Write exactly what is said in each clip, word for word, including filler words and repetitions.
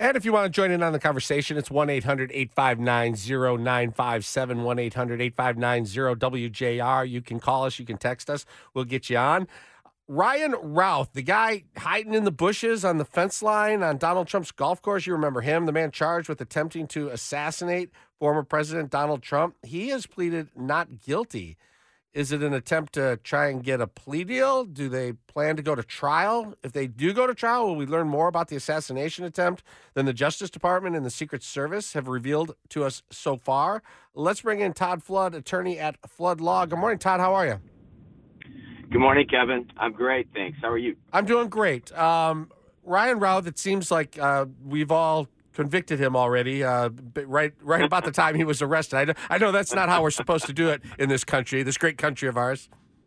And if you want to join in on the conversation, it's one eight hundred eight five nine zero nine five seven, one eight hundred eight five nine zero W J R. You can call us, you can text us, we'll get you on. Ryan Routh, the guy hiding in the bushes on the fence line on Donald Trump's golf course, you remember him, the man charged with attempting to assassinate former President Donald Trump. He has pleaded not guilty. Is it an attempt to try and get a plea deal? Do they plan to go to trial? If they do go to trial, will we learn more about the assassination attempt than the Justice Department and the Secret Service have revealed to us so far? Let's bring in Todd Flood, attorney at Flood Law. Good morning, Todd. How are you? Good morning, Kevin. I'm great, thanks. How are you? I'm doing great. Um, Ryan Routh, it seems like uh, we've all convicted him already, uh, right right about the time he was arrested. I know, I know that's not how we're supposed to do it in this country, this great country of ours.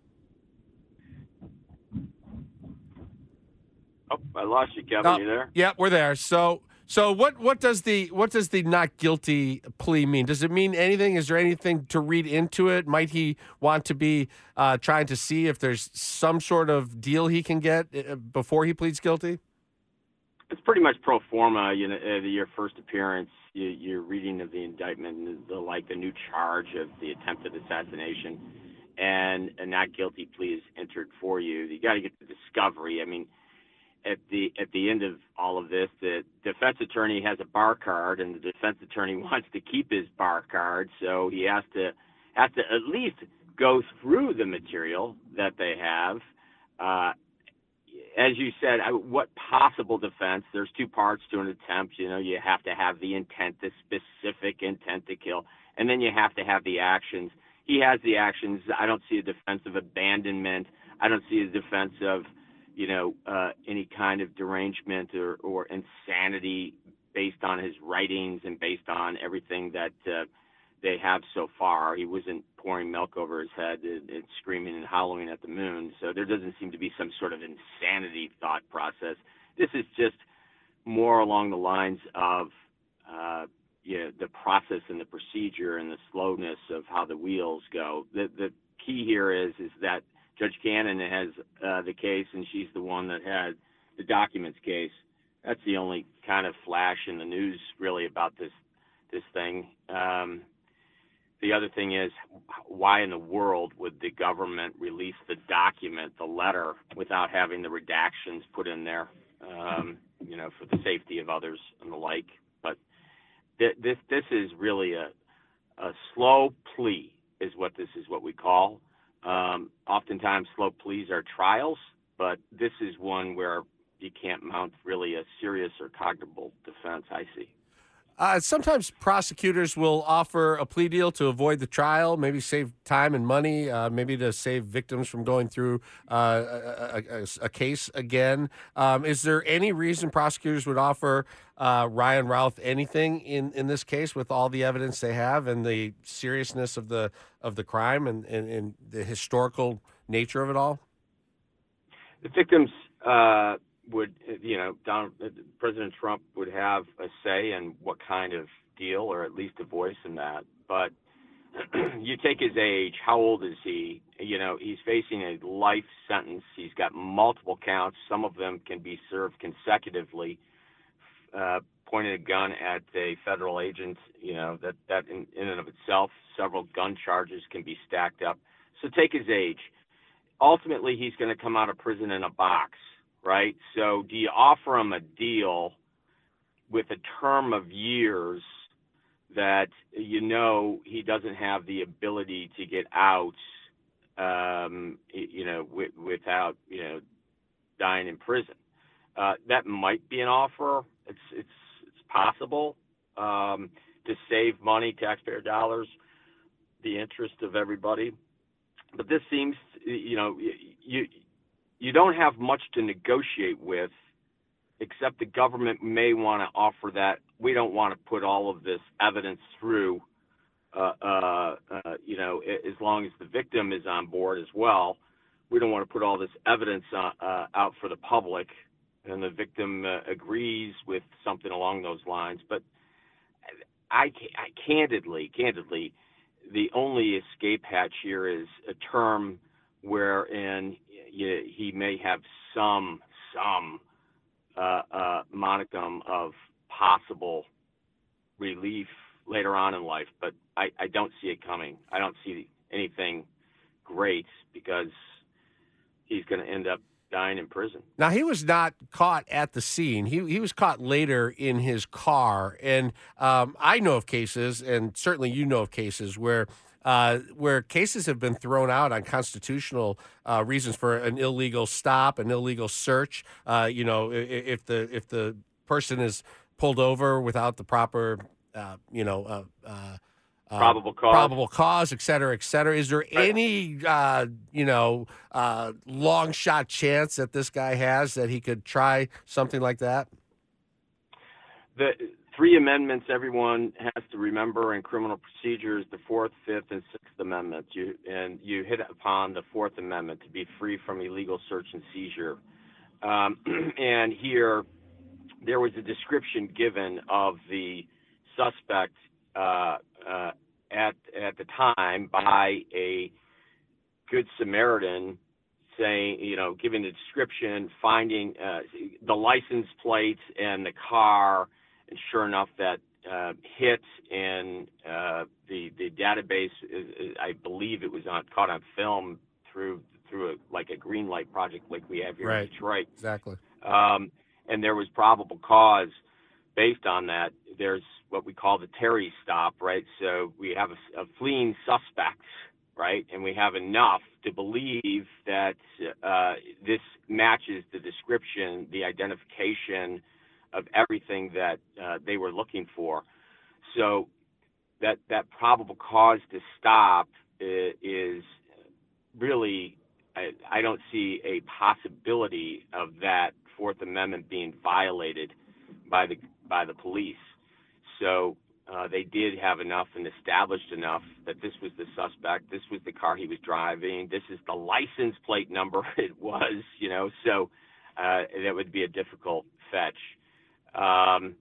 Oh, I lost you, Kevin. Uh, you there? Yeah, we're there. So, so what what does the what does the not guilty plea mean? Does it mean anything? Is there anything to read into it? Might he want to be uh, trying to see if there's some sort of deal he can get uh, before he pleads guilty? It's pretty much pro forma. You know, uh, your first appearance, you, your reading of the indictment, the like the new charge of the attempted assassination, and a not guilty plea is entered for you. You got to get the discovery. I mean, at the at the end of all of this, the defense attorney has a bar card, and the defense attorney wants to keep his bar card, so he has to has to at least go through the material that they have. Uh, As you said, what possible defense? There's two parts to an attempt. You know, you have to have the intent, the specific intent to kill, and then you have to have the actions. He has the actions. I don't see a defense of abandonment. I don't see a defense of, you know, uh, any kind of derangement or, or insanity based on his writings and based on everything that uh, they have so far. He wasn't pouring milk over his head and, and screaming and howling at the moon. So there doesn't seem to be some sort of insanity thought process. This is just more along the lines of uh, you know, the process and the procedure and the slowness of how the wheels go. The, the key here is is that Judge Cannon has uh, the case, and she's the one that had the documents case. That's the only kind of flash in the news really about this this thing. Um, The other thing is, why in the world would the government release the document, the letter, without having the redactions put in there, um, you know, for the safety of others and the like? But th- this this is really a a slow plea, is what this is what we call. Um, oftentimes, slow pleas are trials, but this is one where you can't mount really a serious or cognizable defense, I see. Uh, sometimes prosecutors will offer a plea deal to avoid the trial, maybe save time and money, uh, maybe to save victims from going through uh, a, a, a case again. Um, is there any reason prosecutors would offer uh, Ryan Routh anything in, in this case with all the evidence they have and the seriousness of the of the crime and, and, and the historical nature of it all? The victims uh, would, you know, Donald, President Trump would have a say in what kind of deal, or at least a voice in that. But you take his age, how old is he? You know, he's facing a life sentence. He's got multiple counts. Some of them can be served consecutively. Uh, pointed a gun at a federal agent, you know, that, that in, in and of itself, several gun charges can be stacked up. So take his age. Ultimately, he's going to come out of prison in a box, right? So do you offer him a deal with a term of years that you know he doesn't have the ability to get out, um, you know, w- without, you know, dying in prison? Uh, that might be an offer. It's it's it's possible um, to save money, taxpayer dollars, the interest of everybody. But this seems, you know, you you don't have much to negotiate with, except the government may want to offer that. We don't want to put all of this evidence through, uh, uh, uh, you know, as long as the victim is on board as well. We don't want to put all this evidence uh, uh, out for the public, and the victim uh, agrees with something along those lines. But I, I candidly, candidly, the only escape hatch here is a term wherein you, he may have some some uh, uh, modicum of possible relief later on in life, but I, I don't see it coming. I don't see anything great because he's going to end up dying in prison. Now, he was not caught at the scene. He he was caught later in his car. And um, I know of cases, and certainly you know of cases, where uh, where cases have been thrown out on constitutional uh, reasons for an illegal stop, an illegal search. Uh, you know, if, if the if the person is pulled over without the proper, uh, you know, uh, uh, Uh, probable cause, probable cause, et cetera, et cetera. Is there right. any, uh, you know, uh, long shot chance that this guy has that he could try something like that? The three amendments everyone has to remember in criminal procedures: the Fourth, Fifth, and Sixth Amendments. You and you hit upon the Fourth Amendment, to be free from illegal search and seizure. Um, and here, there was a description given of the suspect. Uh, uh, at at the time by a good Samaritan, saying, you know, giving the description, finding uh, the license plates and the car, and sure enough, that uh, hit in uh, the the database. Is, is, I believe it was on caught on film through through a, like a green light project like we have here right. in Detroit. Exactly. Um, and there was probable cause based on that. There's what we call the Terry stop, right? So we have a, a fleeing suspect, right? And we have enough to believe that uh, this matches the description, the identification of everything that uh, they were looking for. So that that probable cause to stop is really, I, I don't see a possibility of that Fourth Amendment being violated by the by the police. So uh, they did have enough and established enough that this was the suspect, this was the car he was driving, this is the license plate number it was, you know, so uh, that would be a difficult fetch. Um,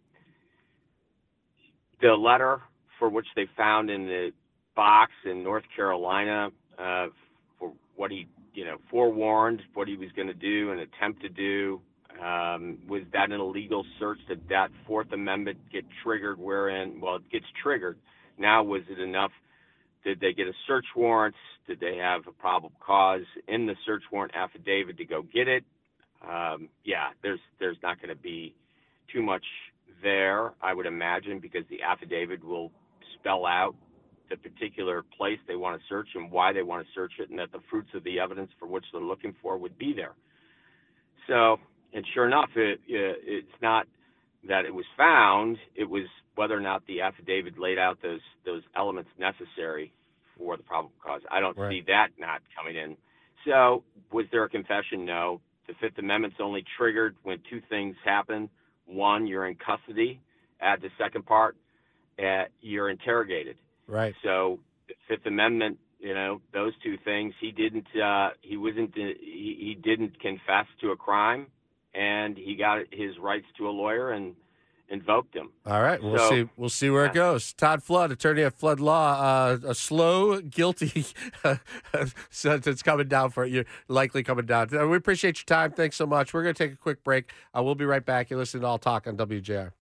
the letter for which they found in the box in North Carolina uh, for what he, you know, forewarned what he was going to do and attempt to do. Um, was that an illegal search? Did that Fourth Amendment get triggered wherein, well, it gets triggered. Now, was it enough? Did they get a search warrant? Did they have a probable cause in the search warrant affidavit to go get it? Um, yeah, there's there's not going to be too much there, I would imagine, because the affidavit will spell out the particular place they want to search and why they want to search it, and that the fruits of the evidence for which they're looking for would be there. So, and sure enough, it, it, it's not that it was found, it was whether or not the affidavit laid out those those elements necessary for the probable cause. I don't right. see that not coming in. So, was there a confession? No. The Fifth Amendment's only triggered when two things happen. One, you're in custody. Add the second part, uh, you're interrogated. Right. So, the Fifth Amendment, you know, those two things. He didn't. Uh, he wasn't. He, he didn't confess to a crime, and he got his rights to a lawyer and invoked them. All right, we'll so, see. We'll see where yeah. it goes. Todd Flood, attorney at Flood Law. Uh, a slow, guilty sentence coming down for you. Likely coming down. We appreciate your time. Thanks so much. We're going to take a quick break. Uh, we'll be right back. You're listening to All Talk on W J R.